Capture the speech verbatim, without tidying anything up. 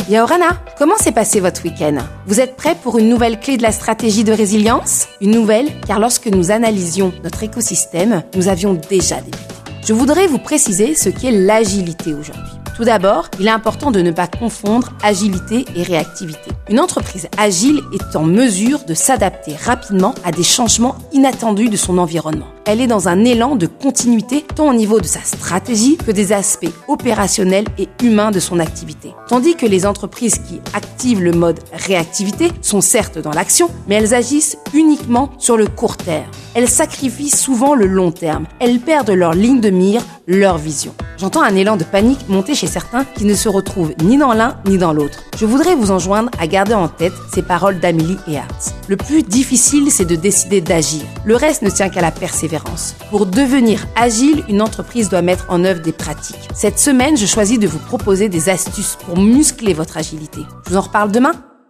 Yaorana, comment s'est passé votre week-end? Vous êtes prêts pour une nouvelle clé de la stratégie de résilience? Une nouvelle, car lorsque nous analysions notre écosystème, nous avions déjà débuté. Je voudrais vous préciser ce qu'est l'agilité aujourd'hui. Tout d'abord, il est important de ne pas confondre agilité et réactivité. Une entreprise agile est en mesure de s'adapter rapidement à des changements inattendus de son environnement. Elle est dans un élan de continuité tant au niveau de sa stratégie que des aspects opérationnels et humains de son activité. Tandis que les entreprises qui activent le mode réactivité sont certes dans l'action, mais elles agissent uniquement sur le court terme. Elles sacrifient souvent le long terme. Elles perdent leur ligne de mire, leur vision. J'entends un élan de panique monter chez certains qui ne se retrouvent ni dans l'un ni dans l'autre. Je voudrais vous enjoindre à garder en tête ces paroles d'Amélie Earhart. Le plus difficile, c'est de décider d'agir. Le reste ne tient qu'à la persévérance. Pour devenir agile, une entreprise doit mettre en œuvre des pratiques. Cette semaine, je choisis de vous proposer des astuces pour muscler votre agilité. Je vous en reparle demain.